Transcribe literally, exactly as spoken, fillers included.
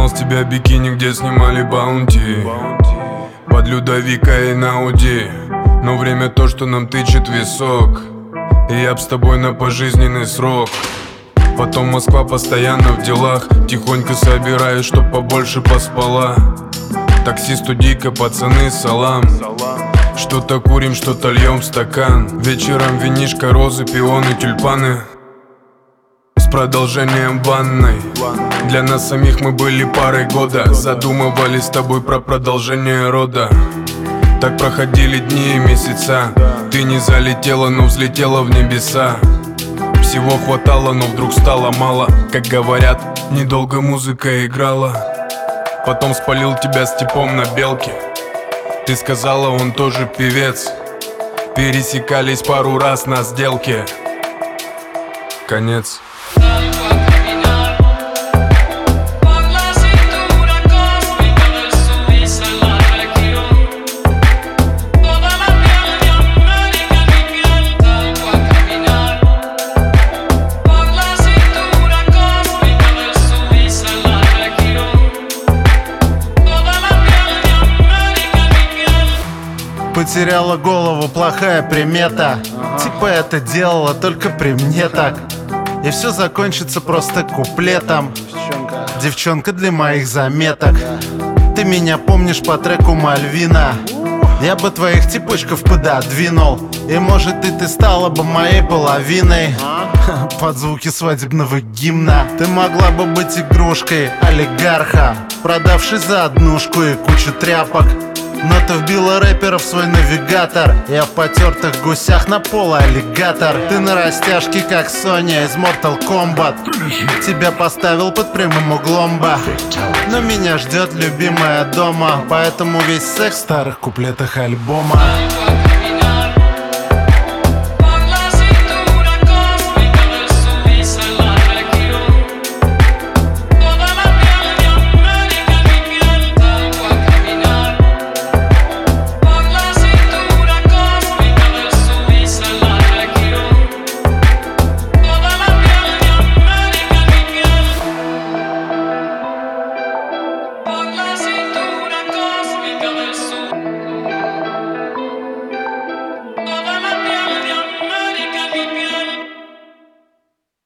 Узнал с тебя бикини, где снимали баунти, под Людовика и на Ауди. Но время то, что нам тычет висок, и я б с тобой на пожизненный срок. Потом Москва постоянно в делах, тихонько собираюсь, чтоб побольше поспала. Таксисту дико, пацаны, салам. Что-то курим, что-то льем в стакан. Вечером винишко, розы, пионы, тюльпаны с продолжением ванной. Для нас самих мы были парой года, задумывались с тобой про продолжение рода. Так проходили дни и месяца. Ты не залетела, но взлетела в небеса. Всего хватало, но вдруг стало мало. Как говорят, недолго музыка играла. Потом спалил тебя с типом на белке. Ты сказала, он тоже певец. Пересекались пару раз на сделке. Конец. Потеряла голову, плохая примета. Типа это делала только при мне так. И все закончится просто куплетом. Девчонка для моих заметок. Ты меня помнишь по треку Мальвина. Я бы твоих типочков пододвинул. И может и ты стала бы моей половиной. Под звуки свадебного гимна. Ты могла бы быть игрушкой олигарха, продавшей за однушку и кучу тряпок. Но ты вбила рэперов в свой навигатор. Я в потертых гусях на поло аллигатор. Ты на растяжке, как Соня из Mortal Kombat. Тебя поставил под прямым углом ба. Но меня ждет любимая дома. Поэтому весь секс в старых куплетах альбома.